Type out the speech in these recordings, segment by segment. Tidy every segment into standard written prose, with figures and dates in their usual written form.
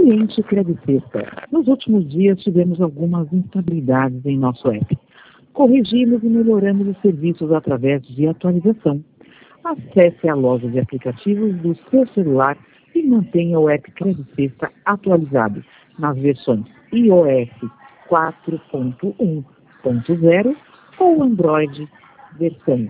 Cliente Credit Sexta. Nos últimos dias tivemos algumas instabilidades em nosso app. Corrigimos e melhoramos os serviços através de atualização. Acesse a loja de aplicativos do seu celular e mantenha o app Credit Sexta atualizado nas versões iOS 4.1.0 ou Android versão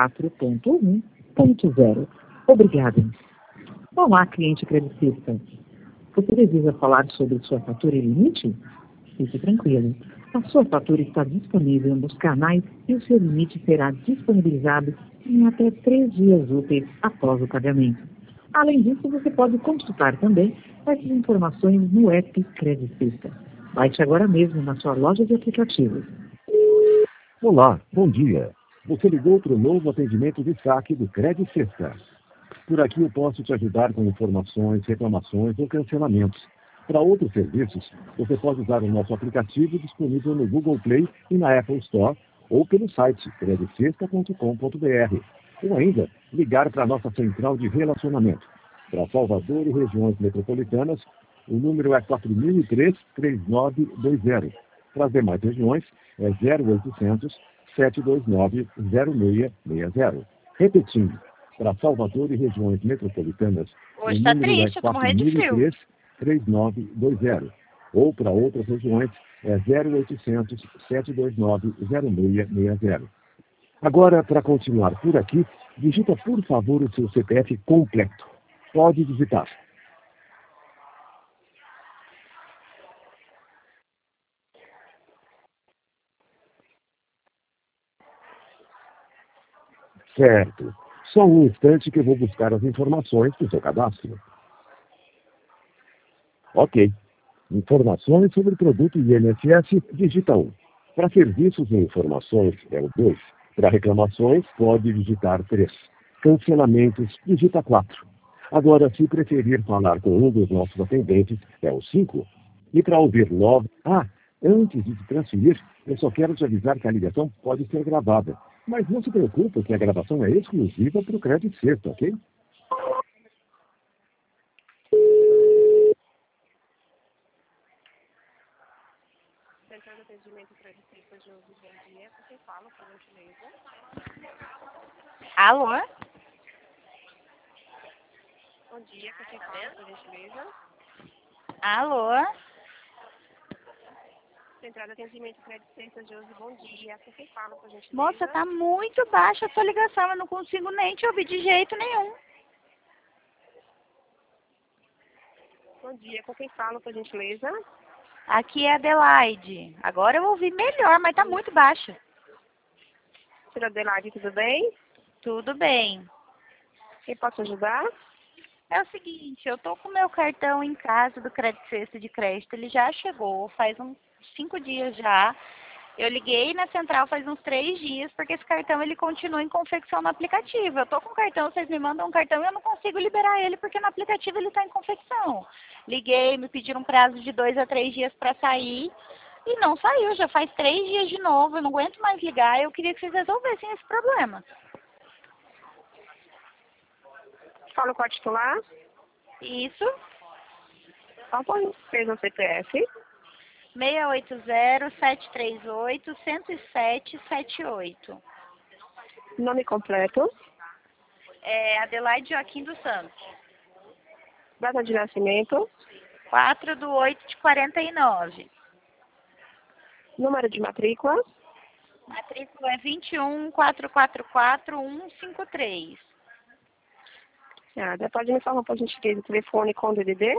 4.1.0. Obrigado. Olá, cliente Credit Sexta. Você deseja falar sobre sua fatura e limite? Fique tranquilo. A sua fatura está disponível nos canais e o seu limite será disponibilizado em até 3 dias úteis após o pagamento. Além disso, você pode consultar também essas informações no app Credit Sexta. Baixe agora mesmo na sua loja de aplicativos. Olá, bom dia. Você ligou para o novo atendimento de saque do Credit Sexta. Por aqui eu posso te ajudar com informações, reclamações ou cancelamentos. Para outros serviços, você pode usar o nosso aplicativo disponível no Google Play e na Apple Store ou pelo site creditsexta.com.br. Ou ainda, ligar para a nossa central de relacionamento. Para Salvador e regiões metropolitanas, o número é 4003-3920. Para as demais regiões, é 0800 729 0660. Repetindo, para Salvador e regiões metropolitanas, Hoje o tá número triste, é eu tô morrendo de frio. 4003-3920. Ou para outras regiões, é 0800 729 0660. Agora, para continuar por aqui, digita por favor o seu CPF completo. Pode digitar. Certo. Só um instante que eu vou buscar as informações do seu cadastro. Ok. Informações sobre o produto INSS, digita 1. Para serviços e informações, é o 2. Para reclamações, pode digitar 3. Cancelamentos, digita 4. Agora, se preferir falar com um dos nossos atendentes, é o 5. E para ouvir logo... antes de te transferir, eu só quero te avisar que a ligação pode ser gravada. Mas não se preocupe que a gravação é exclusiva para o Credit Sexta, ok? Central de Atendimento Credit Sexta, Josi, bom dia. Você fala, por gentileza? Alô? Bom dia, você fala, por gentileza? Alô? Central de Atendimento Credit Sexta, Josi, bom dia. Você fala, por gentileza? Moça, tá muito baixa a sua ligação, eu não consigo nem te ouvir de jeito nenhum. Bom dia, com quem fala, por gentileza? Aqui é Adelaide. Agora eu ouvi melhor, mas tá muito baixa. Senhora Adelaide, tudo bem? Tudo bem. Quem posso ajudar? É o seguinte, eu tô com o meu cartão em casa do Credit Sexta de crédito, ele já chegou, faz uns 5 dias já. Eu liguei na central faz uns 3 dias, porque esse cartão ele continua em confecção no aplicativo. Eu tô com o cartão, vocês me mandam um cartão e eu não consigo liberar ele, porque no aplicativo ele tá em confecção. Liguei, me pediram um prazo de 2 a 3 dias para sair, e não saiu, já faz 3 dias de novo, eu não aguento mais ligar, eu queria que vocês resolvessem esse problema. Fala com a titular? Isso, Só por fez o CPF. 680-738-107-78. Nome completo. É Adelaide Joaquim dos Santos. Data de nascimento. 4/8/49. Número de matrícula. Matrícula é 21444153. Pode me falar, por gentileza, o telefone com o DDD?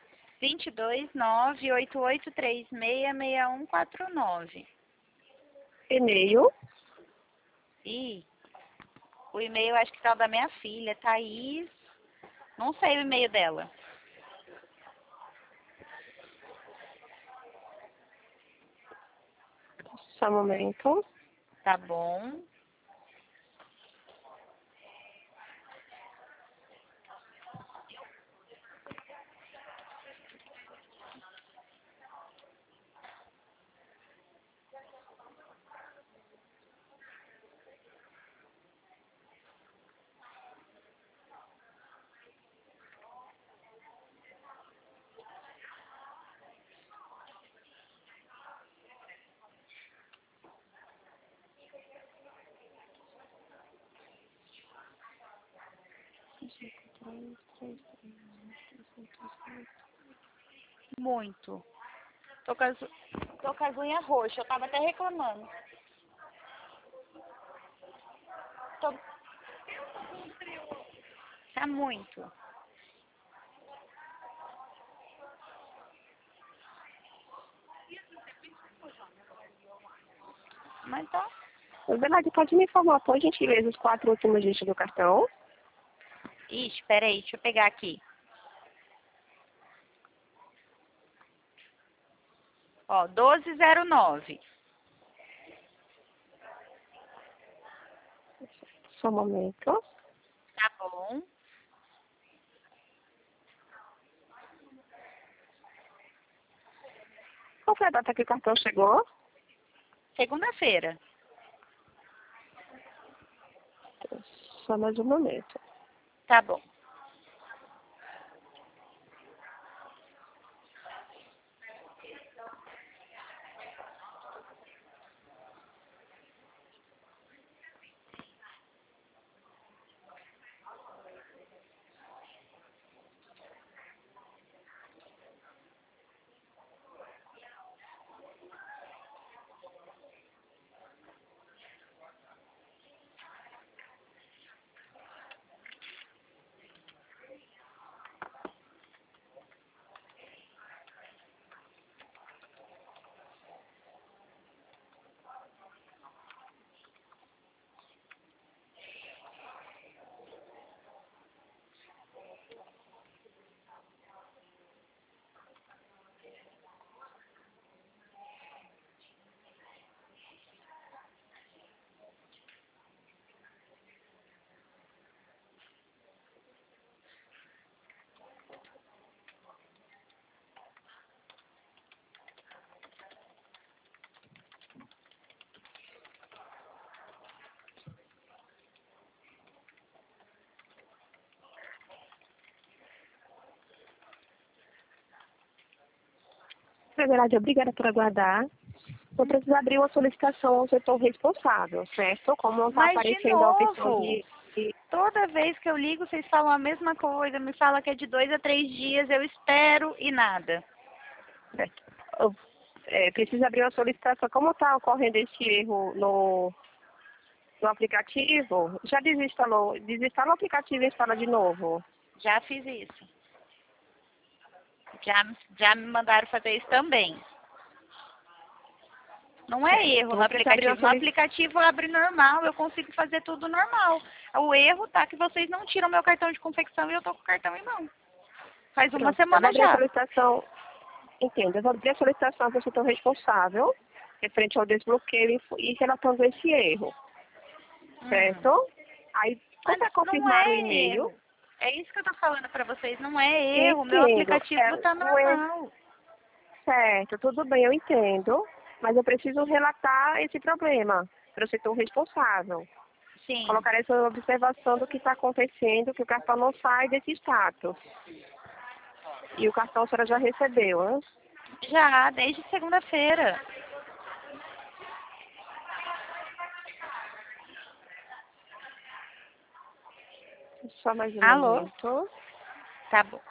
22988366149. E-mail. E o e-mail acho que tá o da minha filha, Thaís. Não sei o e-mail dela. Só um momento. Tá bom. Muito. Tô com as unhas roxas, eu tava até reclamando. Tô... Tá muito. Mas tá. Adelaide, pode me informar, por gentileza, os 4 últimos dígitos do cartão? Ixi, peraí, deixa eu pegar aqui. Ó, 1209. Só um momento. Tá bom. Qual foi a data que o cartão chegou? Segunda-feira. Só mais um momento. Tá bom. Adelaide, obrigada por aguardar. Eu preciso abrir uma solicitação ao setor responsável, certo? Como não está Mas de aparecendo a opção novo, de... toda vez que eu ligo, vocês falam a mesma coisa. Me fala que é de 2 a 3 dias, eu espero e nada. Certo. Eu, preciso abrir uma solicitação. Como está ocorrendo esse erro no aplicativo, já desinstalou o aplicativo e instala de novo. Já fiz isso. Já me mandaram fazer isso também. Não é erro no Vou precisar abrir aplicativo. No aplicativo abre normal, eu consigo fazer tudo normal. O erro tá que vocês não tiram meu cartão de confecção e eu tô com o cartão em mão. Faz uma Pronto, eu vou semana abrir a já. solicitação. Entendo, eu vou abrir a solicitação para o setor responsável, referente ao desbloqueio e relatando esse erro. Certo? Aí, Mas para não confirmar o é e-mail, erro. É isso que eu tô falando pra vocês, não é erro. Meu entendo. aplicativo tá O erro, normal. certo, tudo bem, eu entendo, mas eu preciso relatar esse problema para o setor responsável. Sim. Colocar essa observação do que está acontecendo, que o cartão não sai desse status. E o cartão a senhora já recebeu, né? Já, desde segunda-feira. Só mais um Alô? momento. Tá bom.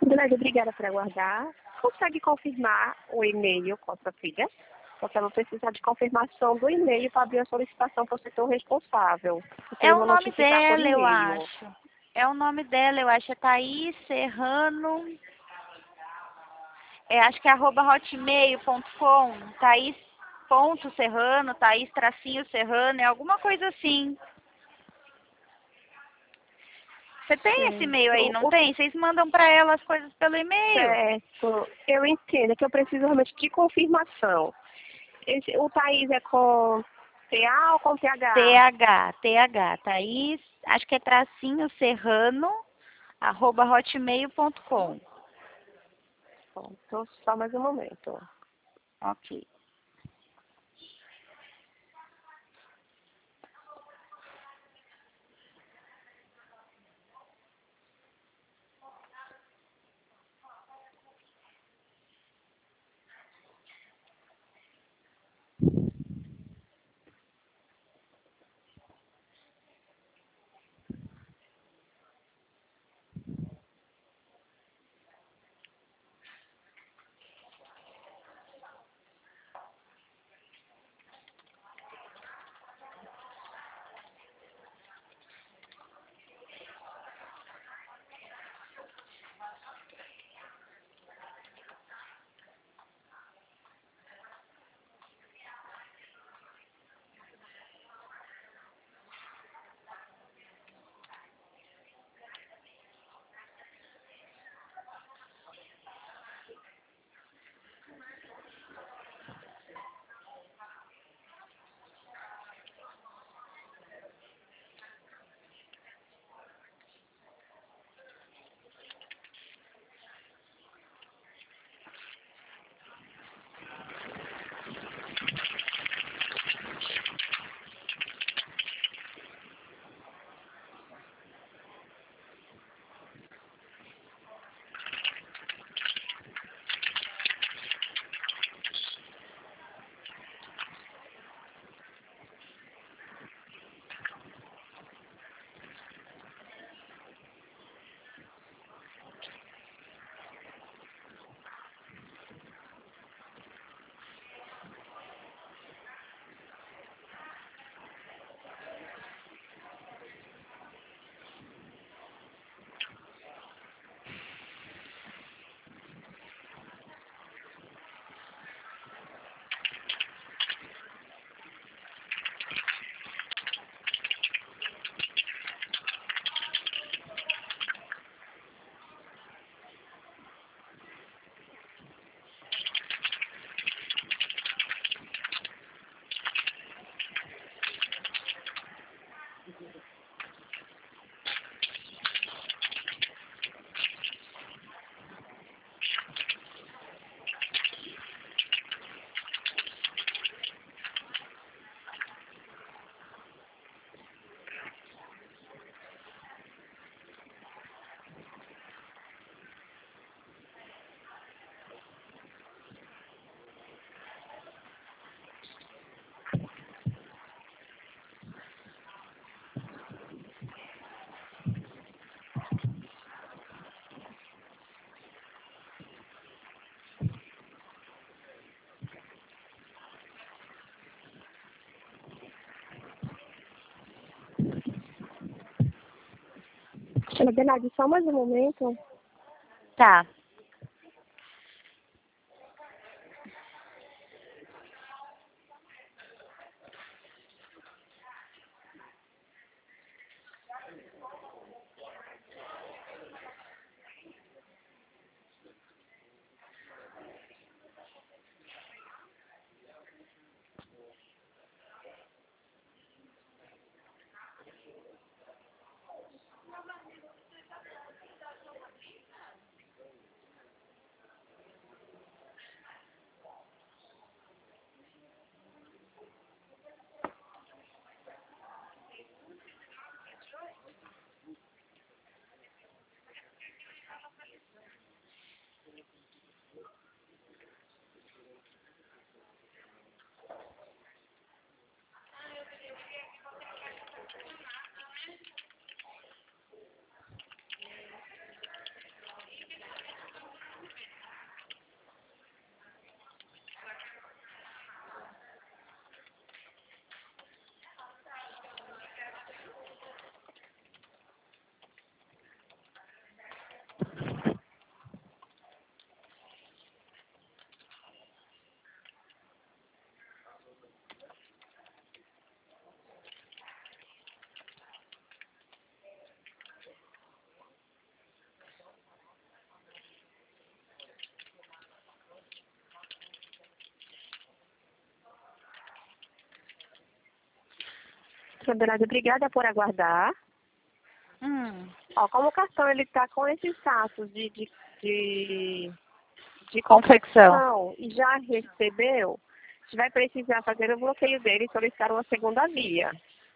Adelaide, obrigada por aguardar. Consegue confirmar o e-mail com a sua filha? Porque ela precisa de confirmação do e-mail para abrir a solicitação para o setor responsável. É o nome dela, eu acho. É o nome dela, eu acho. É Thaís Serrano. Acho que é @hotmail.com. Thaís.serrano, Thaís_Serrano, é alguma coisa assim. Você tem esse e-mail aí, não tem? Vocês mandam para ela as coisas pelo e-mail. Certo, eu entendo que eu preciso realmente de confirmação. O Thaís é com TA ou com TH? TH, Thaís, acho que é _serrano, @hotmail.com. Bom, então só mais um momento. Ok. Adelaide, só mais um momento. Tá. professora Adelaide, obrigada por aguardar. Ó, como o cartão ele está com esse status de confecção e já recebeu, a gente vai precisar fazer o bloqueio dele e solicitar uma segunda via.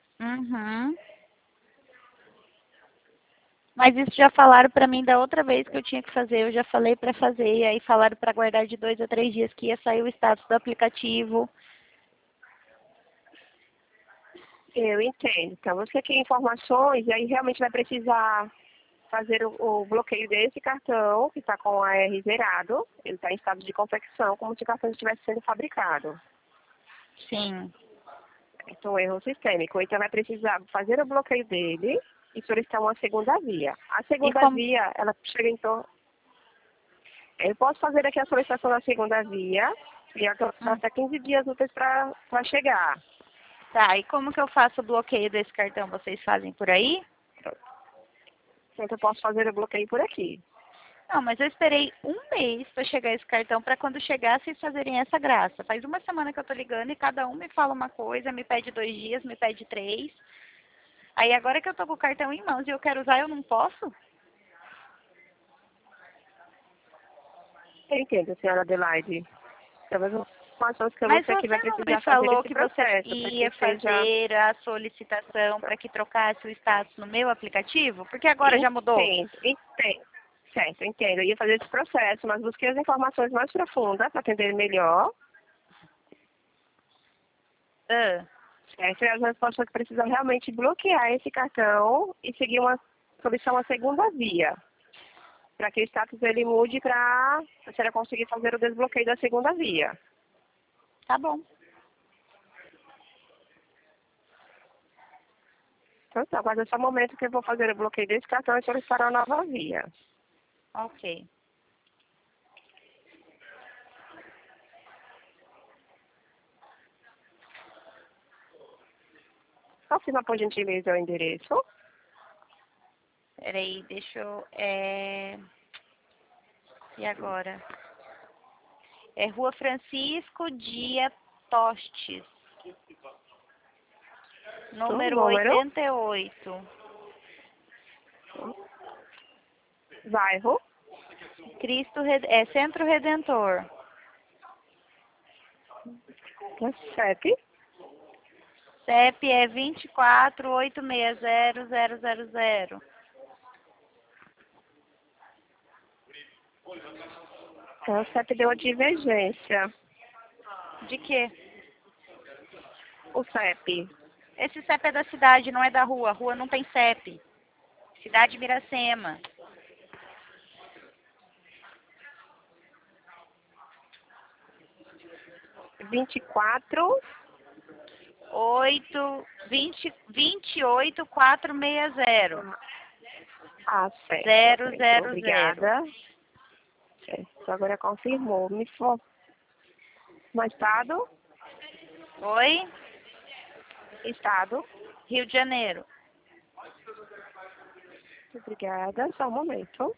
Mas isso já falaram para mim da outra vez que eu tinha que fazer. Eu já falei para fazer, e aí falaram para aguardar de 2 a 3 dias que ia sair o status do aplicativo. Eu entendo. Então, você quer informações e aí realmente vai precisar fazer o bloqueio desse cartão, que está com o AR zerado. Ele está em estado de confecção, como se o cartão estivesse sendo fabricado. Sim. Então, erro sistêmico. Então, vai precisar fazer o bloqueio dele e solicitar uma segunda via. A segunda via, ela chega em torno... Eu posso fazer aqui a solicitação da segunda via e até 15 dias úteis para chegar. Tá, e como que eu faço o bloqueio desse cartão? Vocês fazem por aí? Então, eu posso fazer o bloqueio por aqui. Não, mas eu esperei um mês para chegar esse cartão, para quando chegar vocês fazerem essa graça. Faz uma semana que eu tô ligando e cada um me fala uma coisa, me pede 2 dias, me pede 3. Aí agora que eu tô com o cartão em mãos e eu quero usar, eu não posso? Eu entendo, senhora Adelaide. Talvez informações que Mas você que vai você não precisar me falou fazer esse que processo, você ia fazer a solicitação para que trocasse o status no meu aplicativo? Porque agora já mudou? Entendo. Certo, entendo. Eu ia fazer esse processo, mas busquei as informações mais profundas para entender melhor. Certo, e as respostas que precisam realmente bloquear esse cartão e seguir solicitar uma segunda via. Para que o status ele mude para a senhora conseguir fazer o desbloqueio da segunda via. Tá bom. Então, aguarda só um momento que eu vou fazer o bloqueio desse cartão e solicitar uma nova via. Ok. Confirma, por gentileza, o endereço. Peraí, deixa eu... E agora? É Rua Francisco Dia Tostes. Número 88. Bairro. Centro Redentor. CEP. CEP é 24860000. Então, o CEP deu a divergência. De quê? O CEP. Esse CEP é da cidade, não é da rua. A rua não tem CEP. Cidade Miracema. 28460. Certo. 000. Obrigada. Certo, agora confirmou. No estado? Oi? Estado? Rio de Janeiro. Obrigada. Só um momento.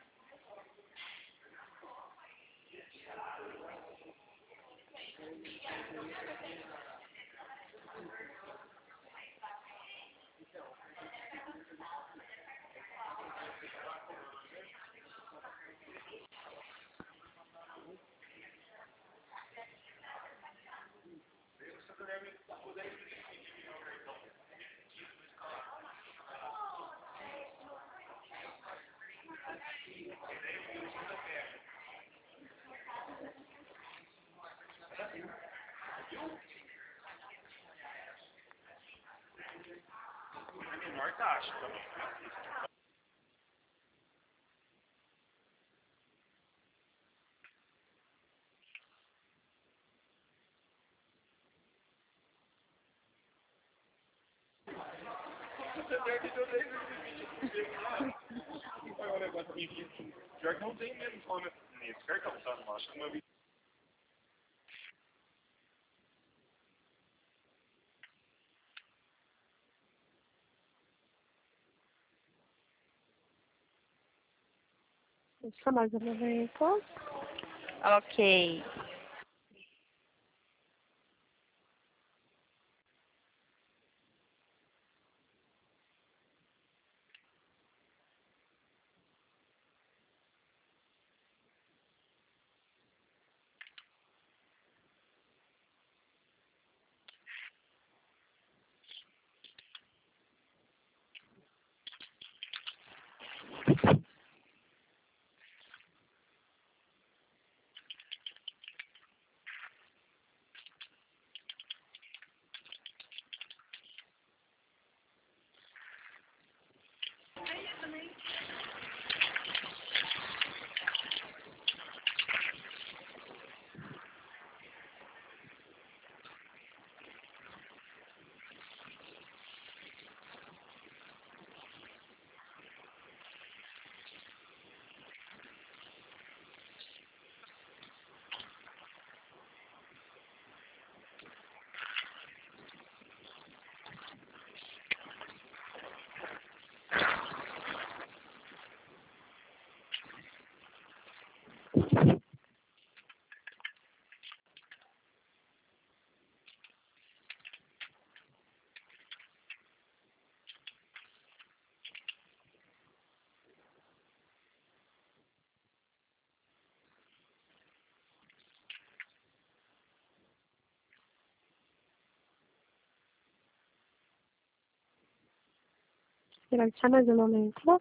Pior que não tem mesmo só nesse cartão, tá? Não acho que uma vez. Só mais um momento. Ok. Será que só mais um momento?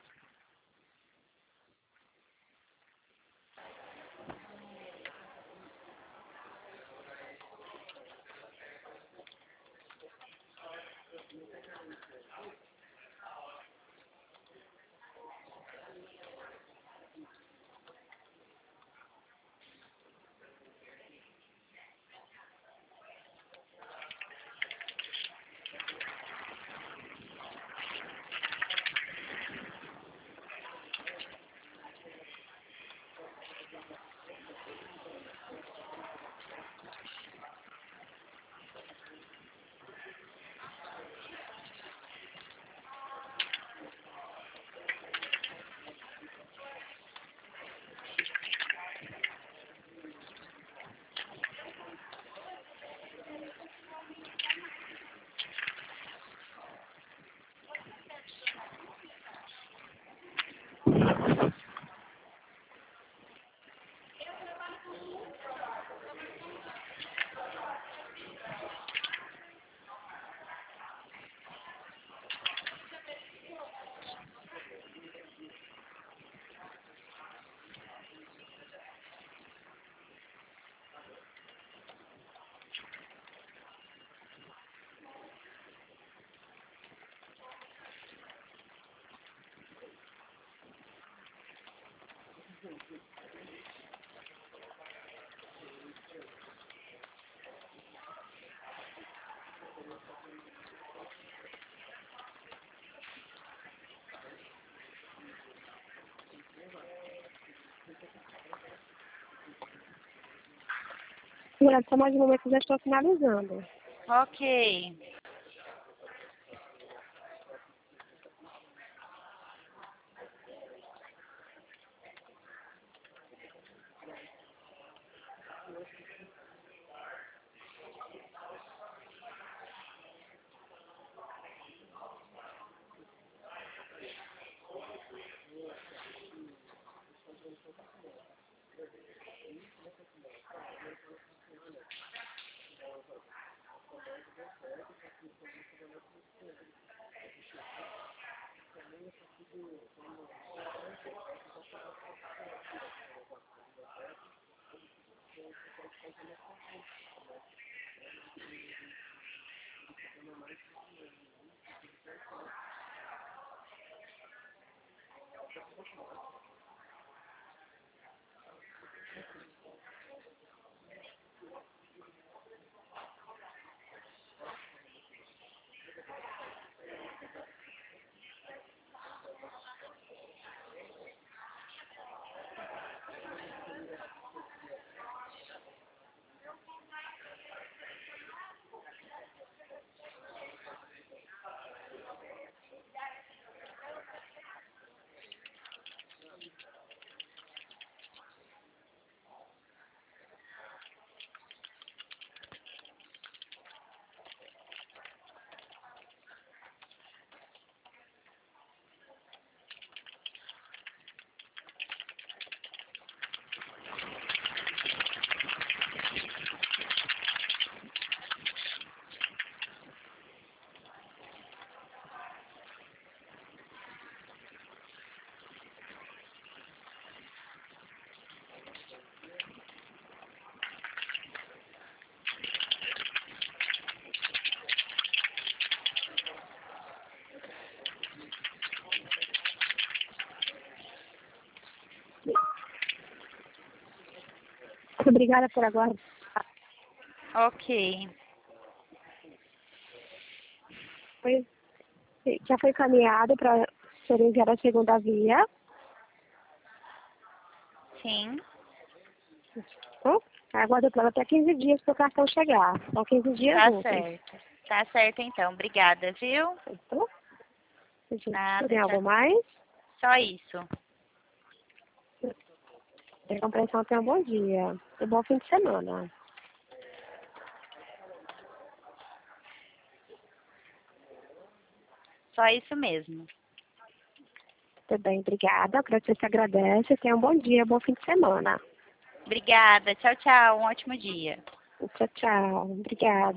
Segura só mais um momento, já estou finalizando. Ok. Obrigada por aguardar. Ok. Já foi encaminhado para ser enviado a segunda via. Sim. Então, aguardo pela até 15 dias para o cartão chegar. São 15 dias Tá úteis. certo. Tá certo, então. Obrigada, viu? Então, Nada, tem algo tchau. mais? Só isso. A compreensão, tenha um bom dia. E bom fim de semana. Só isso mesmo. Tudo bem, obrigada. A Credicesta agradece. Tenha um bom dia, bom fim de semana. Obrigada. Tchau, tchau. Um ótimo dia. Tchau, tchau. Obrigada.